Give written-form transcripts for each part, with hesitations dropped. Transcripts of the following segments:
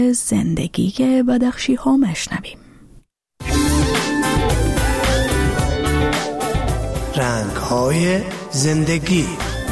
زندگی بدخشی ها مشنویم. رنگ های زندگی.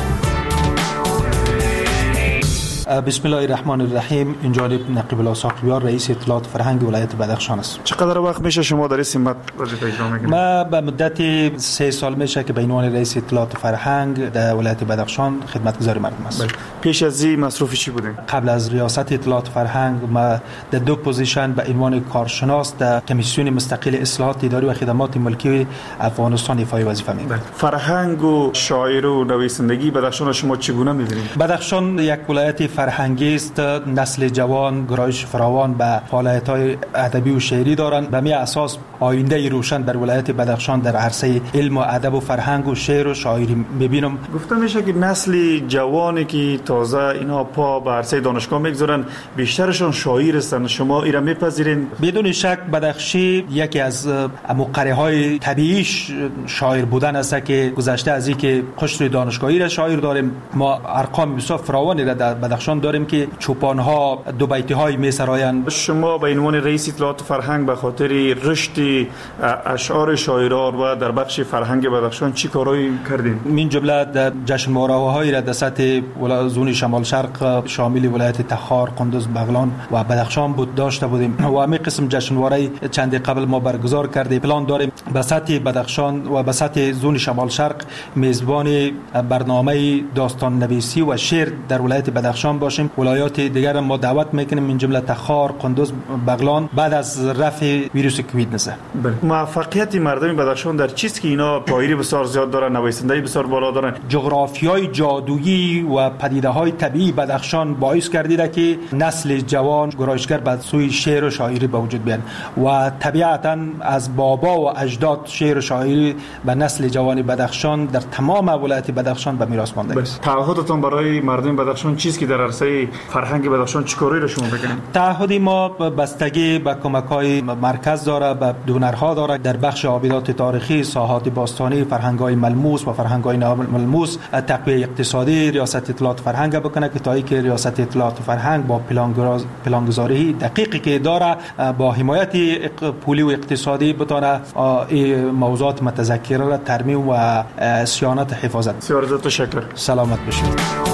بسم الله الرحمن الرحیم. این جانب نقیب الله ساقیار، رئیس اطلاعات فرهنگ ولایت بدخشان است. چقدر وقت میشه شما در این سمت وظیفه اجرا میکنید؟ ما به مدت 3 سال میشه که به عنوان رئیس اطلاعات فرهنگ در ولایت بدخشان خدمتگزار مردم است. پیش از این مصروف چی بودین؟ قبل از ریاست اطلاعات فرهنگ ما در 2 پوزیشن به عنوان کارشناس در کمیسیون مستقل اصلاحات اداری و خدمات ملکی افغانستان ایفای وظیفه میکنم. فرهنگ و شاعر و نویسندگی بدخشان شما چگونه می‌بینید؟ بدخشان یک ولایت فرهنگی است. نسل جوان گرایش فراوان به فعالیت‌های ادبی و شعری دارند. به می اساس آینده روشن در ولایت بدخشان در عرصه علم و ادب و فرهنگ و شعر و شاعری می‌بینم. گفته میشه که نسل جوانی که تازه اینا پا به عرصه دانشگاه میگذارن بیشترشون شاعر هستند. شما اینا میپذیرین؟ بدون شک بدخشی یکی از مقره‌های طبیعی شاعر بودن است که گذشته از اینکه قشر دانشگاهی را شاعر داریم، ما ارقام بسیار فراوانی را در بدخشان داریم که چوپان‌ها 2 بیت‌های می‌سرایند. شما به عنوان رئیس اطلاعات فرهنگ به خاطر رشد اشعار شاعران و در بخش فرهنگ بدخشان چی کارایی کردین؟ من جمله در جشنواره‌های را در سطح زون شمال شرق شامل ولایت تخار، قندوز، بغلان و بدخشان بود داشته بودیم و همین قسم جشنواره چند قبل ما برگزار کردیم. پلان داریم به سطح بدخشان و به سطح زون شمال شرق میزبان برنامه داستان نویسی و شعر در ولایت بدخشان باشیم. ولایات دیگر ما دعوت میکنیم من جمله تخار، قندوز، بغلان بعد از رفع ویروس کووید 19. موفقیت مردم بدخشان در چیست که اینا شاعری بسیار زیاد دارن، نویسنده بسیار بالا دارن؟ جغرافیای جادویی و پدیده‌های طبیعی بدخشان باعث گردیده که نسل جوان گرایشگر به سوی شعر و شاعری به وجود بیان و طبیعتاً از بابا و اجداد شعر و شاعری به نسل جوان بدخشان در تمام ولایت بدخشان به میراث مانده است. تعهدتون برای مردم بدخشان چیست که در عرصه فرهنگ بدخشان چیکاری را شما بکنید؟ تعهد ما بستگی به کمک‌های مرکز داره، به دونرها داره. در بخش آبیات تاریخی، ساحات باستانی، فرهنگ‌های ملموس و فرهنگ‌های ناملموس تقویه اقتصادی ریاست اطلاعات فرهنگ بکنه که تا اینکه ریاست اطلاعات فرهنگ با پلانگذاری دقیقی که داره با حمایت پولی و اقتصادی بتونه این موضوعات متذکره را ترمیم و صیانت حفاظت. بسیار تشکر. سلامت باشید.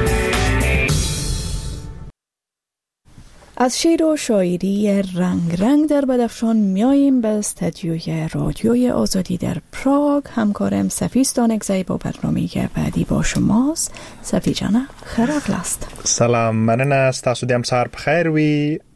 از شعر و شاعری رنگ رنگ در بدخشان میاییم به استودیوی رادیوی آزادی در پراگ. همکارم صفی ستانکزی با برنامه بعدی با شماست. صفی جان خیر است. سلام، مننه. تاسو دې هم سهار په خیر وي.